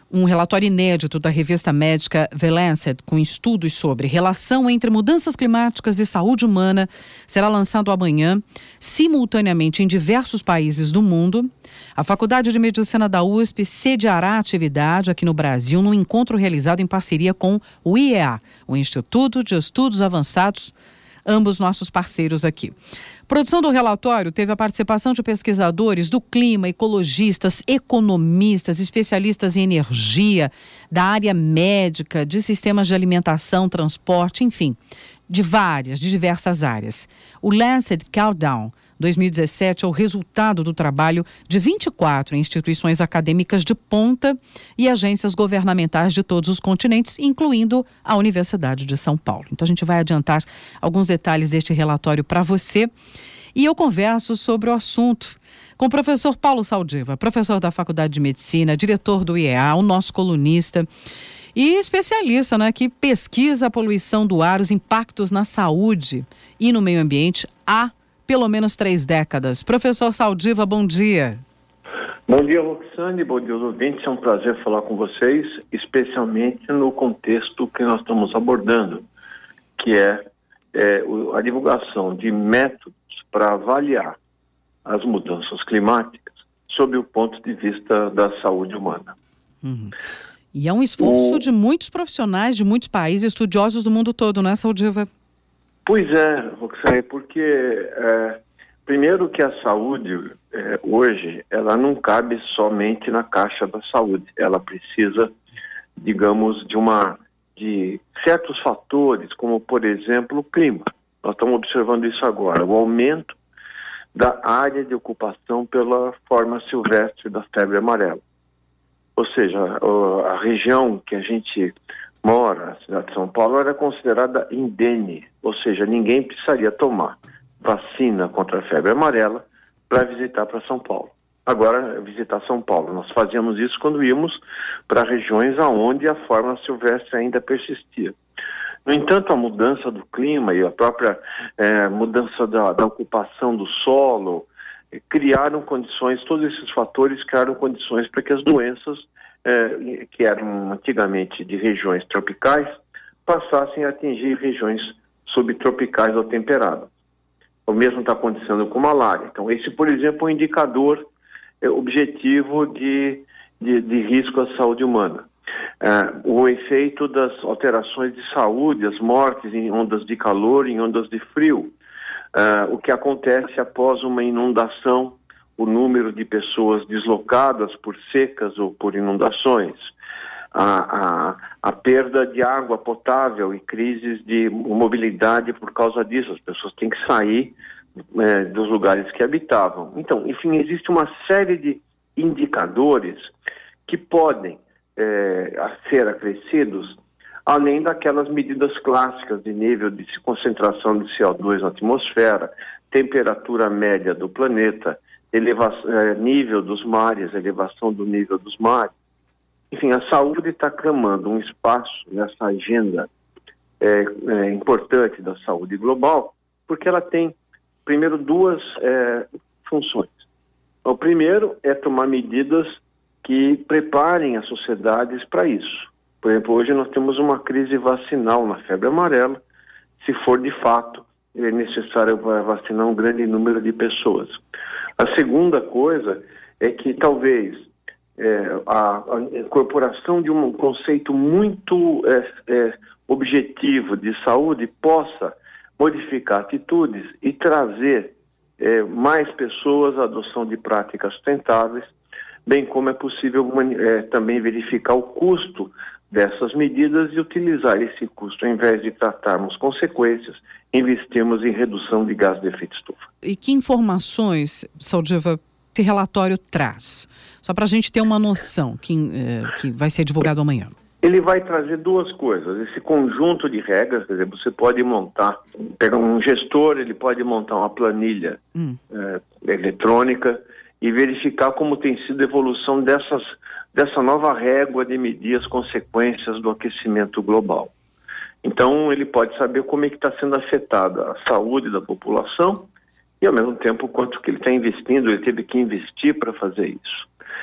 Um relatório inédito da revista médica The Lancet, com estudos sobre relação entre mudanças climáticas e saúde humana, será lançado amanhã, simultaneamente em diversos países do mundo. A Faculdade de Medicina da USP sediará a atividade aqui no Brasil num encontro realizado em parceria com o IEA, o Instituto de Estudos Avançados, ambos nossos parceiros aqui. Produção do relatório teve a participação de pesquisadores do clima, ecologistas, economistas, especialistas em energia, da área médica, de sistemas de alimentação, transporte, enfim, de diversas áreas. O Lancet Countdown 2017 é o resultado do trabalho de 24 instituições acadêmicas de ponta e agências governamentais de todos os continentes, incluindo a Universidade de São Paulo. Então a gente vai adiantar alguns detalhes deste relatório para você. E eu converso sobre o assunto com o professor Paulo Saldiva, professor da Faculdade de Medicina, diretor do IEA, o nosso colunista e especialista, né, que pesquisa a poluição do ar, os impactos na saúde e no meio ambiente há pelo menos 3 décadas. Professor Saldiva, bom dia. Bom dia, Roxane, bom dia aos ouvintes. É um prazer falar com vocês, especialmente no contexto que nós estamos abordando, que é a divulgação de métodos para avaliar as mudanças climáticas sob o ponto de vista da saúde humana. Uhum. E é um esforço de muitos profissionais, de muitos países, estudiosos do mundo todo, não é, Saldiva? Pois é, Roxane, porque primeiro que a saúde hoje, ela não cabe somente na caixa da saúde, ela precisa, digamos, de certos fatores, como por exemplo o clima. Nós estamos observando isso agora, o aumento da área de ocupação pela forma silvestre da febre amarela. Ou seja, a região que a gente mora, a cidade de São Paulo, era considerada indene, ou seja, ninguém precisaria tomar vacina contra a febre amarela para visitar para São Paulo. Agora, visitar São Paulo, nós fazíamos isso quando íamos para regiões onde a forma silvestre ainda persistia. No entanto, a mudança do clima e a própria mudança da ocupação do solo criaram condições, todos esses fatores criaram condições para que as doenças que eram antigamente de regiões tropicais, passassem a atingir regiões subtropicais ou temperadas. O mesmo está acontecendo com malária. Então, esse, por exemplo, é um indicador objetivo de risco à saúde humana. O efeito das alterações de saúde, as mortes em ondas de calor, em ondas de frio, o que acontece após uma inundação, o número de pessoas deslocadas por secas ou por inundações, a perda de água potável e crises de mobilidade por causa disso. As pessoas têm que sair dos lugares que habitavam. Então, enfim, existe uma série de indicadores que podem ser acrescidos, além daquelas medidas clássicas de nível de concentração de CO2 na atmosfera, temperatura média do planeta, nível dos mares, elevação do nível dos mares. Enfim, a saúde está clamando um espaço nessa agenda importante da saúde global, porque ela tem, primeiro, 2 funções. O primeiro é tomar medidas que preparem as sociedades para isso. Por exemplo, hoje nós temos uma crise vacinal na febre amarela, se for de fato necessário vacinar um grande número de pessoas. A segunda coisa é que talvez a incorporação de um conceito muito objetivo de saúde possa modificar atitudes e trazer mais pessoas à adoção de práticas sustentáveis, bem como é possível também verificar o custo dessas medidas e utilizar esse custo, ao invés de tratarmos consequências, investirmos em redução de gás de efeito estufa. E que informações, Saldiva, esse relatório traz? Só para a gente ter uma noção que vai ser divulgado amanhã. Ele vai trazer 2 coisas. Esse conjunto de regras, quer dizer, você pode pegar um gestor, ele pode montar uma planilha eletrônica e verificar como tem sido a evolução dessa nova régua de medir as consequências do aquecimento global. Então, ele pode saber como é que está sendo afetada a saúde da população e, ao mesmo tempo, quanto que ele está investindo, ele teve que investir para fazer isso.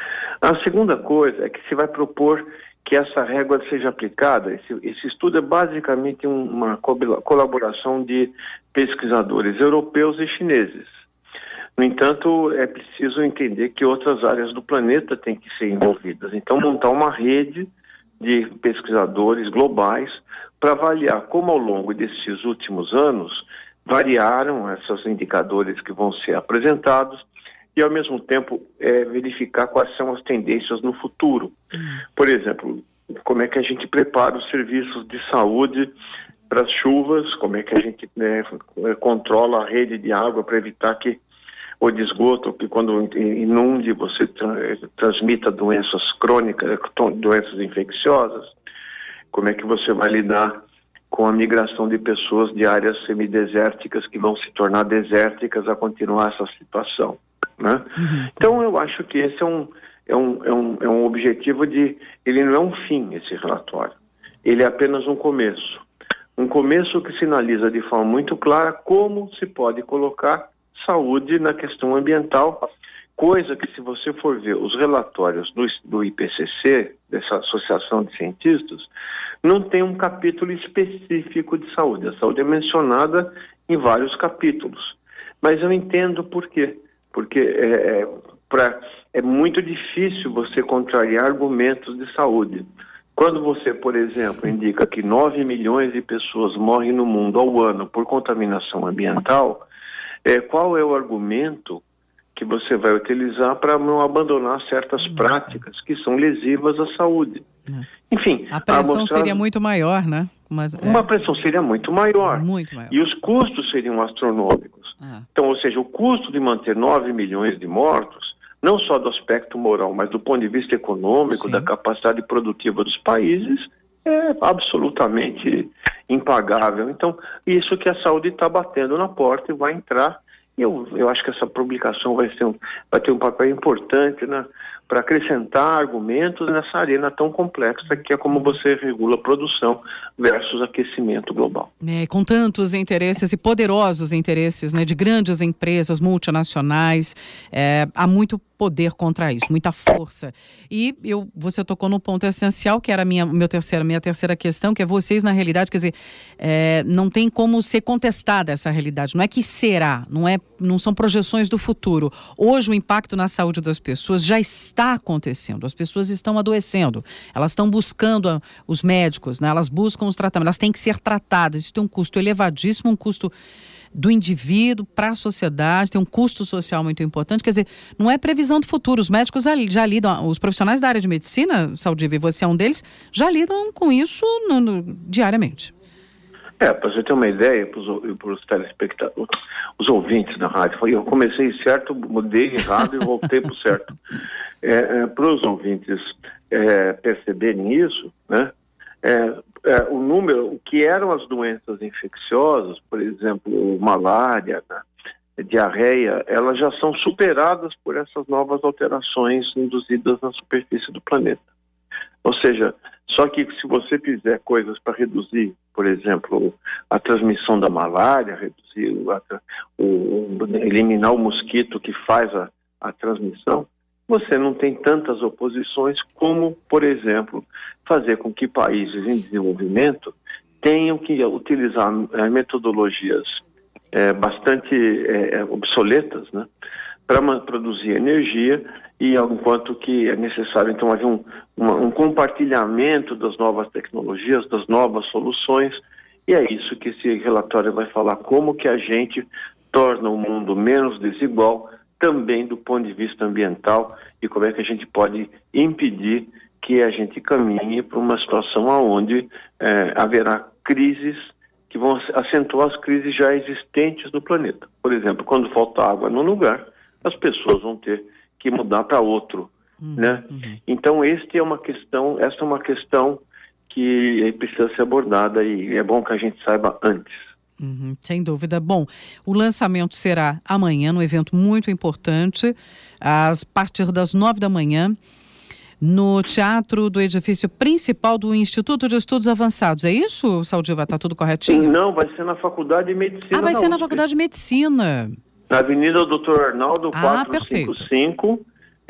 A segunda coisa é que se vai propor que essa régua seja aplicada. Esse estudo é basicamente uma colaboração de pesquisadores europeus e chineses. No entanto, é preciso entender que outras áreas do planeta têm que ser envolvidas. Então, montar uma rede de pesquisadores globais para avaliar como ao longo desses últimos anos variaram esses indicadores que vão ser apresentados e, ao mesmo tempo, verificar quais são as tendências no futuro. Por exemplo, como é que a gente prepara os serviços de saúde para as chuvas, como é que a gente controla a rede de água para evitar que ou de esgoto, que quando inunde você transmita doenças crônicas, doenças infecciosas. Como é que você vai lidar com a migração de pessoas de áreas semidesérticas que vão se tornar desérticas a continuar essa situação, né? Então eu acho que esse é um objetivo ele não é um fim, esse relatório. Ele é apenas um começo. Um começo que sinaliza de forma muito clara como se pode colocar saúde na questão ambiental, coisa que, se você for ver os relatórios do IPCC, dessa Associação de Cientistas, não tem um capítulo específico de saúde. A saúde é mencionada em vários capítulos. Mas eu entendo por quê. Porque é muito difícil você contrariar argumentos de saúde. Quando você, por exemplo, indica que 9 milhões de pessoas morrem no mundo ao ano por contaminação ambiental, qual é o argumento que você vai utilizar para não abandonar certas práticas que são lesivas à saúde? Enfim, a pressão seria muito maior, né? Uma pressão seria muito maior. Muito maior. E os custos seriam astronômicos. Então, ou seja, o custo de manter 9 milhões de mortos, não só do aspecto moral, mas do ponto de vista econômico, da capacidade produtiva dos países, é absolutamente impagável. Então, isso que a saúde está batendo na porta e vai entrar. E eu acho que essa publicação vai ter um papel importante, né, para acrescentar argumentos nessa arena tão complexa que é como você regula a produção versus aquecimento global. Com tantos interesses e poderosos interesses, né, de grandes empresas multinacionais, há muito poder contra isso, muita força. E você tocou num ponto essencial, que era a minha terceira questão, que é vocês, na realidade, quer dizer, não tem como ser contestada essa realidade. Não é que será, não são projeções do futuro. Hoje o impacto na saúde das pessoas já está acontecendo. As pessoas estão adoecendo. Elas estão buscando os médicos, né? Elas buscam os tratamentos. Elas têm que ser tratadas. Isso tem um custo elevadíssimo, um custo do indivíduo para a sociedade, tem um custo social muito importante. Quer dizer, não é previsão do futuro. Os médicos já lidam, os profissionais da área de medicina, Saldiva, e você é um deles, já lidam com isso diariamente. Para você ter uma ideia, para os telespectadores, os ouvintes da rádio, eu comecei certo, mudei errado e voltei para o certo. Para os ouvintes perceberem isso, né? O número, o que eram as doenças infecciosas, por exemplo, malária, diarreia, elas já são superadas por essas novas alterações induzidas na superfície do planeta. Ou seja, só que se você fizer coisas para reduzir, por exemplo, a transmissão da malária, eliminar o mosquito que faz a transmissão, você não tem tantas oposições como, por exemplo, fazer com que países em desenvolvimento tenham que utilizar metodologias bastante obsoletas, né, para produzir energia, e enquanto que é necessário, então, haver um compartilhamento das novas tecnologias, das novas soluções, e é isso que esse relatório vai falar, como que a gente torna o mundo menos desigual, também do ponto de vista ambiental, e como é que a gente pode impedir que a gente caminhe para uma situação onde haverá crises que vão acentuar as crises já existentes no planeta. Por exemplo, quando falta água num lugar, as pessoas vão ter que mudar para outro, né? Então, essa é uma questão que precisa ser abordada e é bom que a gente saiba antes. Sem dúvida. Bom, o lançamento será amanhã, num evento muito importante, a partir das 9 da manhã, no teatro do edifício principal do Instituto de Estudos Avançados. É isso, Saldiva? Está tudo corretinho? Não, vai ser na Faculdade de Medicina. Vai ser na Faculdade de Medicina. Na Avenida Doutor Arnaldo, 455,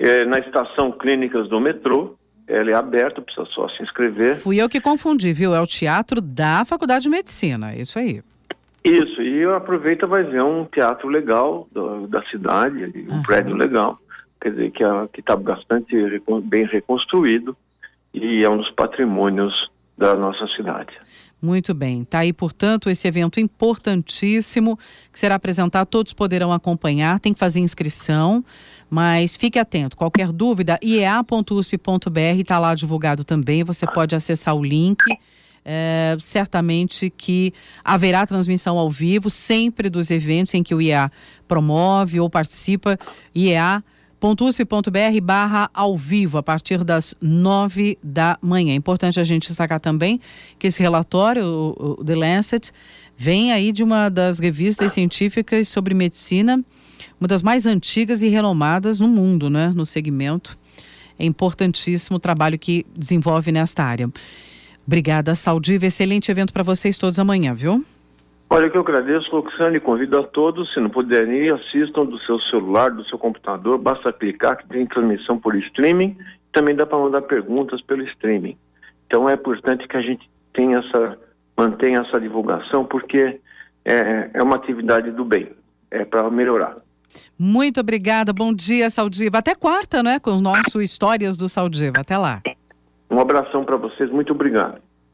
na estação Clínicas do metrô. Ela é aberta, precisa só se inscrever. Fui eu que confundi, viu? É o teatro da Faculdade de Medicina, é isso aí. Isso, e aproveita, vai ver um teatro legal da cidade, um prédio legal, quer dizer, que está bastante bem reconstruído e é um dos patrimônios da nossa cidade. Muito bem, está aí, portanto, esse evento importantíssimo que será apresentado, todos poderão acompanhar, tem que fazer inscrição, mas fique atento, qualquer dúvida, iea.usp.br está lá divulgado também, você pode acessar o link. Certamente que haverá transmissão ao vivo sempre dos eventos em que o IEA promove ou participa, iea.usp.br/ao vivo a partir das 9 da manhã. É importante a gente destacar também que esse relatório, o The Lancet, vem aí de uma das revistas científicas sobre medicina, uma das mais antigas e renomadas no mundo, né, no segmento. É importantíssimo o trabalho que desenvolve nesta área. Obrigada, Saldiva. Excelente evento para vocês todos amanhã, viu? Olha, que eu agradeço, Roxane, e convido a todos, se não puderem ir, assistam do seu celular, do seu computador, basta clicar que tem transmissão por streaming, também dá para mandar perguntas pelo streaming. Então é importante que a gente mantenha essa divulgação, porque é uma atividade do bem, é para melhorar. Muito obrigada, bom dia, Saldiva. Até quarta, né, com o nosso Histórias do Saldiva. Até lá. Um abração para vocês, muito obrigado.